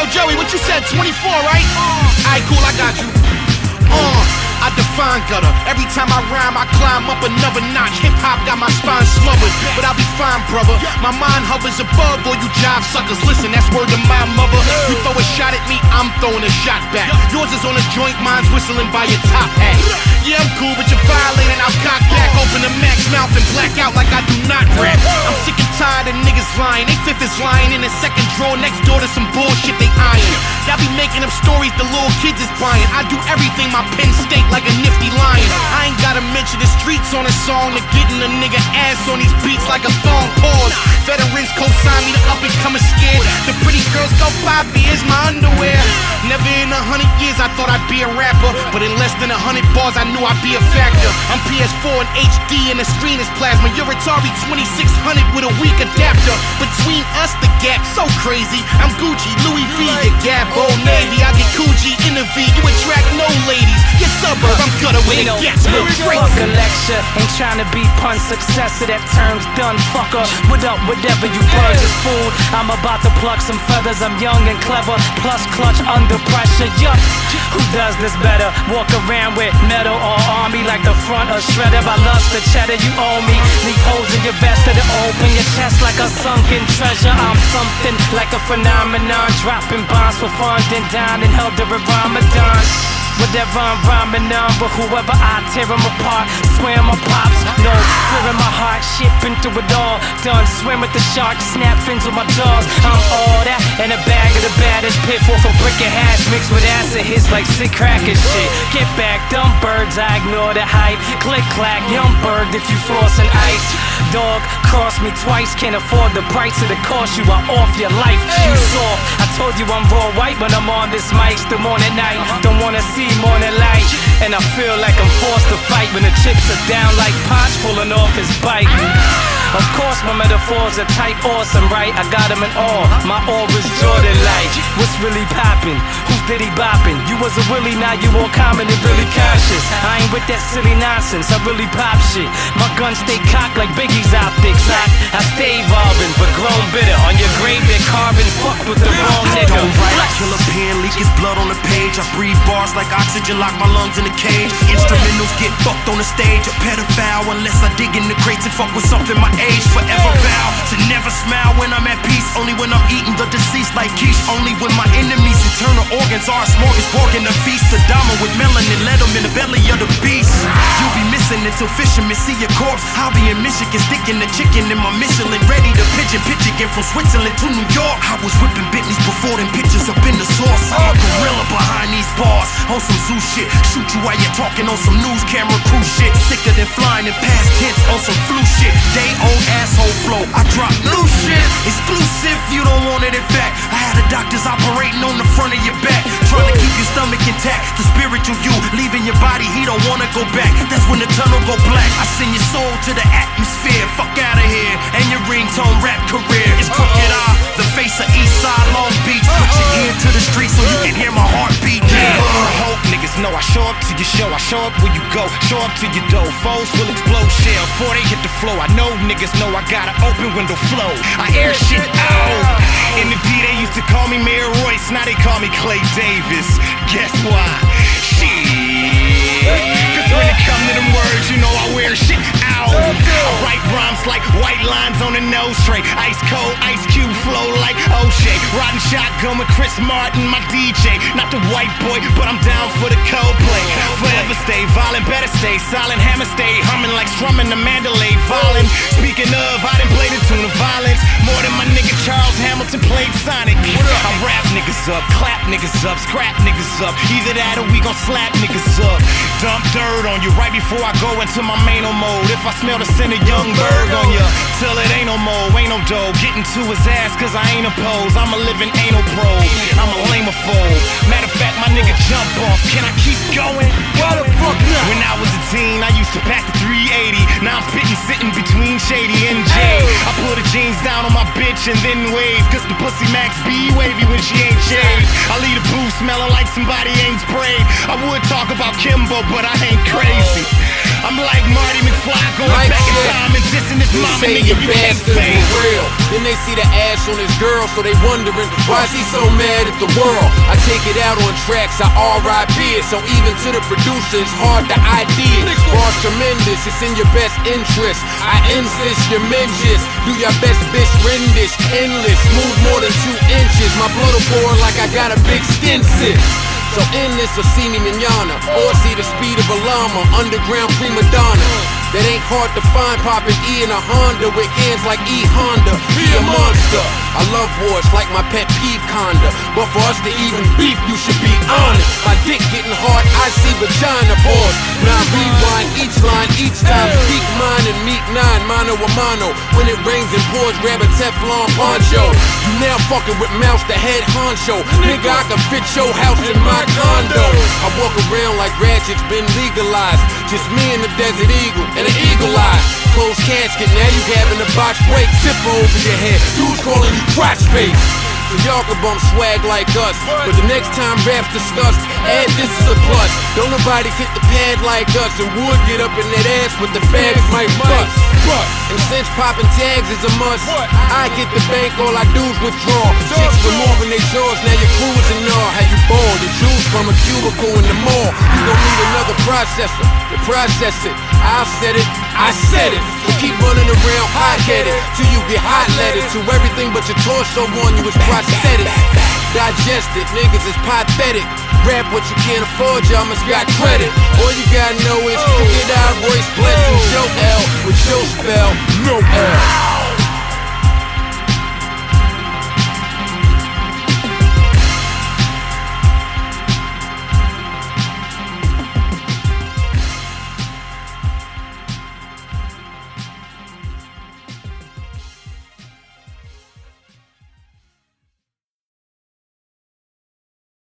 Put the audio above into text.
Joey, what you said, 24, right? Alright, cool, I got you. I define gutter. Every time I rhyme, I climb up another notch. Hip-hop got my spine smothered, but I'll be fine, brother. My mind hovers above all you jive suckers. Listen, that's word to my mother. You throw a shot at me, I'm throwing a shot back. Yours is on a joint, mine's whistling by your top hat. Yeah, I'm cool, but you're violating. I'll cock back, open the max mouth and black out like I do not rap. I'm sick and tired of niggas lying. They fifth is lying in the second drawer next door to some bullshit they eyeing. Y'all be making up stories the little kids is buying. I do everything my pen state like a nifty lion. I ain't gotta mention the streets on a song to getting a nigga ass on these beats like a thong. Pause. Veterans co-sign me, the up and coming scared. The pretty girls go buy beers, my underwear. Never in 100 years I thought I'd be a rapper, but in less than 100 bars I knew I'd be a factor. I'm PS4 and HD and the screen is plasma. You're Atari 2600 with a weak adapter. Between us the gap so crazy. I'm Gucci, Louis V, you Gap, Old Navy. I get Coogee in the V, you attract no ladies. Your suburb, I'm gutter with it gets no fuck a lecture, ain't trying to be pun successor. That term's done, fucker. What up, whatever you birds is food. I'm about to pluck some feathers. I'm young and clever, plus clutch under pressure. Yup, who does this better? Walk around with metal all on me like the front of shredder. I lust the cheddar you owe me. Leave holes in your vest to open your chest like a sunken treasure. I'm something like a phenomenon, dropping bombs for fun, then down and held during Ramadan. Whatever I'm rhyming on, but whoever I tear them apart, swear my pops, no fear in my heart, shit been through it all. Done swim with the shark, snap fins with my jaws. I'm all that in a bag of the baddest pit, for a brick and hash mixed with acid hits like sick crack and shit. Get back, dumb birds, I ignore the hype. Click clack, young bird if you frosting ice. Dog, cross me twice, can't afford the price of the cost. You are off your life, you soft. I told you I'm raw white when I'm on this mic, still morning night. Don't wanna see morning light, and I feel like I'm forced to fight when the chips are down like Potts pulling off his bike. Of course my metaphors are type awesome, right? I got them in awe, my aura's Jordan light. What's really poppin'? Who's Diddy boppin'? You was a Willie, now you all common and really conscious. I ain't with that silly nonsense, I really pop shit. My gun stay cocked like Biggie's optics. I stay evolving, but grown bitter. On your grave they're carving, fuck with the wrong nigga. Don't write, I kill a pen, leak his blood on the page. I breathe bars like oxygen, lock my lungs in a cage. Instrumentals get fucked on the stage. A pedophile unless I dig in the crates and fuck with something my age. Forever vow to never smile when I'm at peace. Only when I'm eating the deceased like quiche. Only when my enemies' internal organs are a smorgasbord in a feast. Adama with melanin, let them in the belly of the beast. You'll be missing until fishermen see your corpse. I'll be in Michigan sticking the chicken in my Michelin, ready to pigeon pitch again from Switzerland to New York. I was whipping Bentleys before them pictures up in the source. I'm a gorilla behind these bars on some zoo shit. Shoot you while you're talking on some news camera crew shit. Sicker than flying in past tense on some flu shit. Day old asshole flow, I drop new shit. Exclusive, you don't want it in fact. I had the doctors operating on the front of your back, trying to keep your stomach intact. The spiritual you leaving your body, he don't wanna go back. That's when the tunnel go black. I send your soul to the atmosphere. Fuck out of here, and your ringtone rap career is crooked eye, the face of Eastside Long Beach. Put your ear to the street so you can hear my heartbeat. Hope niggas know I show up to your show, I show up where you go, show up to your door. Foes will explode shells before they hit the floor. I know niggas know I got an open window flow. I air shit out. In the D they used to call me Mayor Royce, now they call me Clay Davis. Guess why? Shit. Cause when it come to them words, you know I wear shit out. I write rhymes like white lines on a nose tray. Ice cold, Ice Cube flow like O'Shea. Riding shotgun with Chris Martin, my DJ. Not the white boy, but I'm down for the Coldplay. Forever stay violent, better stay silent. Hammer stay humming like strumming the Mandalay violin. Speaking of, I done played the tune of violence more than my nigga Charles Hamilton played Sonic. I rap niggas up, clap niggas up, scrap niggas up. Either that or we gon' slap niggas up. Dump dirt on you right before I go into my main mode. If I smell the scent of young bird on ya, till it ain't no more, ain't no dough. Getting to his ass cause I ain't opposed. I'm a living anal probe, I'm a lamophobe. Matter of fact, my nigga jump off. Can I keep going? Why the fuck not? When I was a teen, I used to pack the 380. Now I'm spitting, sitting between Shady and Jay. I put the jeans down on my bitch and then wave, cause the pussy max be wavy when she ain't shaved. I leave the booth smelling like somebody ain't sprayed. I would talk about Kimbo, but I ain't crazy. I'm like Marty McFly going Like back in shit. time and dissing his mama, Say nigga, your you can't bastards fake. for real. Then they see the ass on his girl, so they wondering why is he so mad at the world. I take it out on tracks, I R.I.P. it, so even to the producer it's hard to ID it. Bar's tremendous, it's in your best interest. I insist your mentions, do your best bitch rendish, endless, move more than 2 inches. My blood will pour like I got a big extensive. So in this or see me manana, or see the speed of a llama, underground prima donna. That ain't hard to find, poppin' E in a Honda with hands like E Honda. Be a monster. I love wars like my pet peeve conda, but for us to even beef, you should be honest. My dick getting hard, I see vagina pause. Now rewind each line, each time speak mine and meet 9, mano a mano. When it rains and pours, grab a Teflon poncho. You now fucking with Mouse, the head honcho. Nigga, I can fit your house in my condo. I walk around like ratchets been legalized. Just me and the Desert Eagle and an eagle eye. Closed casket, now you having a box break. Zipper over your head, dudes calling you crotch face. So y'all can bump swag like us, but the next time rap's discussed, add this is a plus. Don't nobody hit the pad like us, and would get up in that ass, but the fags might bust. And since popping tags is a must, I get the bank, all I do is withdraw. Chicks removing their jaws, now you're cruising all. How you ball, the juice from a cubicle in the mall. You gon' need another processor to process it. I said it, I said it. So keep running around hot-headed till you get hot-leaded. To everything but your torso on you is prosthetic. Digest it, niggas is pathetic. Rap what you can't afford, y'all must got credit. All you gotta know is Crooked Eye Royce Blessing Joe L with your spell, no L.